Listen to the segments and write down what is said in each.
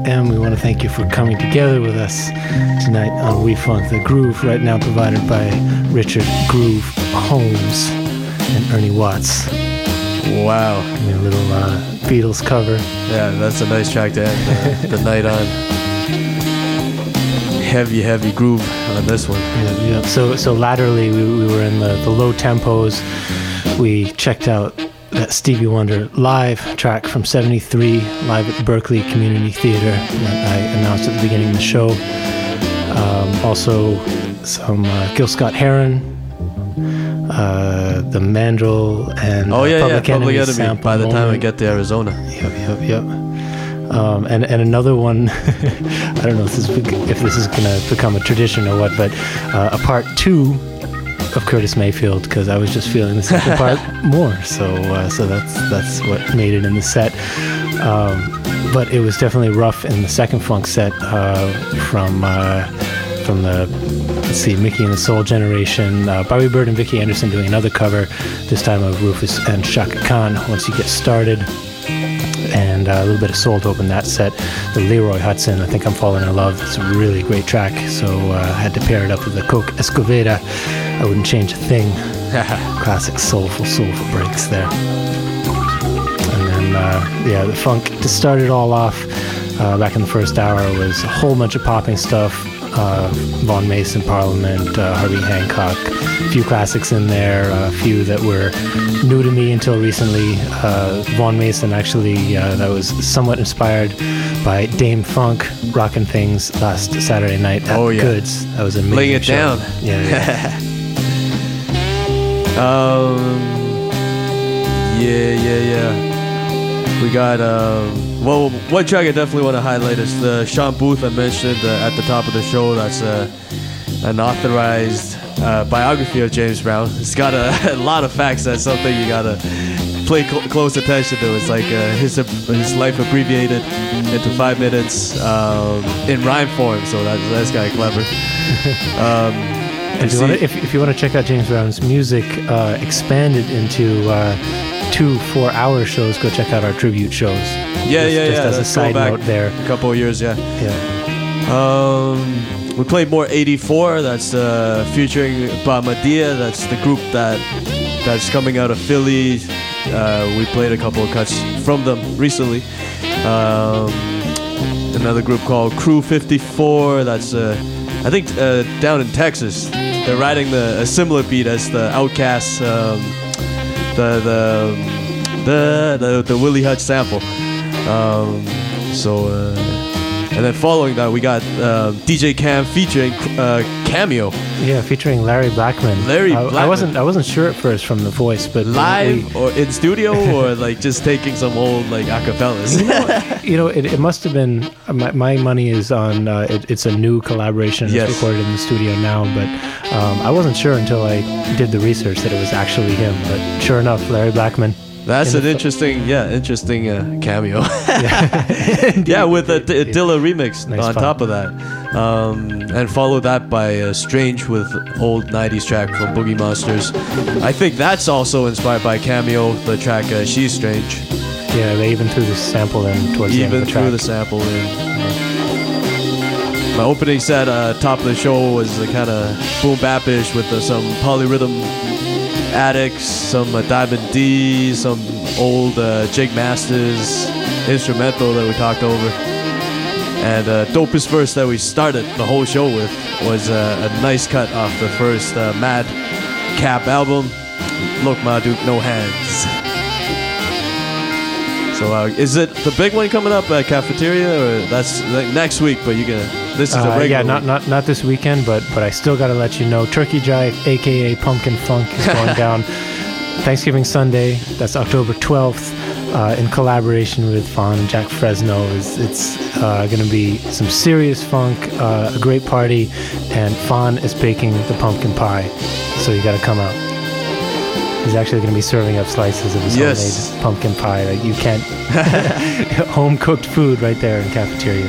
FM. We want to thank you for coming together with us tonight on We Funk the Groove, right now provided by Richard Groove Holmes and Ernie Watts. Wow. A little Beatles cover. Yeah, that's a nice track to end the night on. Heavy groove on this one. Yeah. So laterally, we were in the low tempos. We checked out that Stevie Wonder live track from '73, live at the Berkeley Community Theater that I announced at the beginning of the show. Also, some Gil Scott-Heron, the Mandrel, and Public Enemy sample. By the time I get to Arizona. Yep. And another one, I don't know if this is going to become a tradition or what, but a part 2 of Curtis Mayfield, because I was just feeling the second part more. So that's what made it in the set. But it was definitely rough in the second funk set from the, let's see, Mickey and the Soul Generation, Bobby Bird and Vicki Anderson doing another cover, this time of Rufus and Chaka Khan, Once You Get Started, and a little bit of soul to open that set. The Leroy Hudson, I Think I'm Falling in Love. It's a really great track, so I had to pair it up with the Coke Escoveda. I wouldn't change a thing. Classic soulful breaks there. And then, the funk, to start it all off, back in the first hour, was a whole bunch of popping stuff. Von Mason, Parliament, Herbie Hancock, a few classics in there, a few that were new to me until recently. Von Mason, actually, that was somewhat inspired by Dame Funk rocking things last Saturday night at Goods. That was amazing. Laying it show. down. Yeah. We got one track I definitely want to highlight is the Sean Booth I mentioned at the top of the show. That's an authorized biography of James Brown. It's got a lot of facts. That's something you gotta pay close attention to. It's like his life abbreviated into 5 minutes in rhyme form. So that's kind of clever. If you want to check out James Brown's music expanded into 2 4-hour shows, go check out our tribute shows. Just as a side note there. A couple of years, we played more 84. That's featuring Bahamadia. That's the group that's coming out of Philly. We played a couple of cuts from them recently. Another group called Crew 54. That's I think down in Texas. They're riding a similar beat as the Outkast. The Willie Hutch sample. And then following that, we got DJ Cam featuring Cameo. Yeah, featuring Larry Blackman. I wasn't sure at first from the voice, but live or in studio or like just taking some old like acapellas. It must have been. My money is on. It's a new collaboration. Yes. It's recorded in the studio now, but I wasn't sure until I did the research that it was actually him. But sure enough, Larry Blackman. That's an interesting cameo. With a Dilla remix nice on fun. Top of that. And follow that by Strange with old 90s track from Boogie Monsters. I think that's also inspired by Cameo, the track She's Strange. Yeah, they even threw the sample in towards the end of the track. Even threw the sample in. My opening set, top of the show, was kind of boom bap-ish with some polyrhythm Addicts, some Diamond D, some old Jig Masters instrumental that we talked over. And dopest verse that we started the whole show with was a nice cut off the first Mad Cap album, Look Ma Duke No Hands. So is it the big one coming up at Cafeteria, or that's like next week, but this is a regular yeah, not this weekend, but I still got to let you know, Turkey Jive, aka Pumpkin Funk, is going down Thanksgiving Sunday. That's October 12th, in collaboration with Fawn and Jack Fresno. It's going to be some serious funk, a great party, and Fawn is baking the pumpkin pie, so you got to come out. He's actually going to be serving up slices of his homemade pumpkin pie. Like, you can't home cooked food right there in Cafeteria.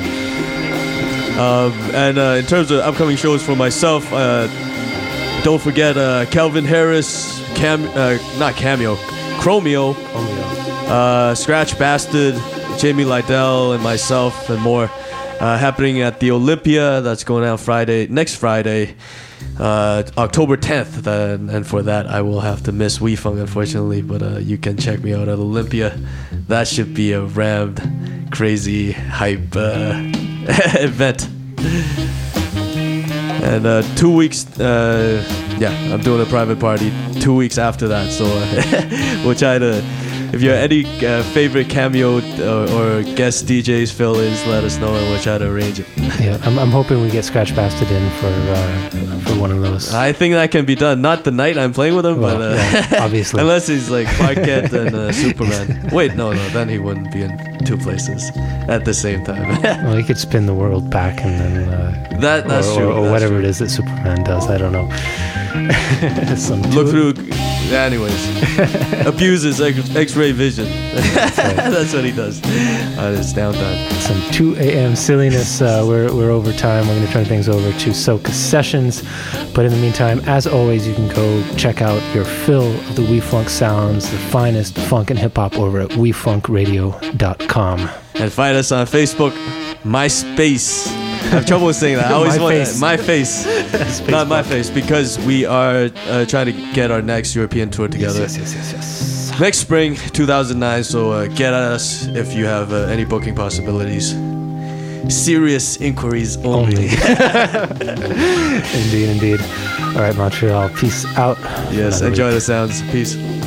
And in terms of upcoming shows for myself, don't forget Calvin Harris, Chromeo, Scratch Bastard, Jamie Lydell, and myself, and more. happening at the Olympia. That's going out next Friday, October 10th. And for that, I will have to miss WeFunk, unfortunately. But you can check me out at Olympia. That should be a rammed, crazy, hype event. And 2 weeks, I'm doing a private party 2 weeks after that. So we'll try to. If you have any favorite cameo or guest DJs fill ins, let us know and we'll try to arrange it. Yeah, I'm hoping we get Scratch Bastard in for one of those. I think that can be done. Not the night I'm playing with him, Well, but yeah, obviously. unless he's like Clark Kent and Superman. Wait, no, then he wouldn't be in two places at the same time. Well, he could spin the world back and then that's true. or that's whatever true. it is that Superman does. I don't know. Look through. Anyways, abuses X-ray vision. That's what he does on his downtime. Some 2 a.m. silliness. We're over time. We're going to turn things over to Soca Sessions. But in the meantime, as always, you can go check out your fill of the WeFunk sounds, the finest funk and hip-hop over at wefunkradio.com. And find us on Facebook, MySpace. I have trouble saying that. I always want my face, not my face, because we are trying to get our next European tour together. Yes. Next spring, 2009. So get at us if you have any booking possibilities. Serious inquiries only. Indeed. All right, Montreal. Peace out. Yes, enjoy the sounds. Peace.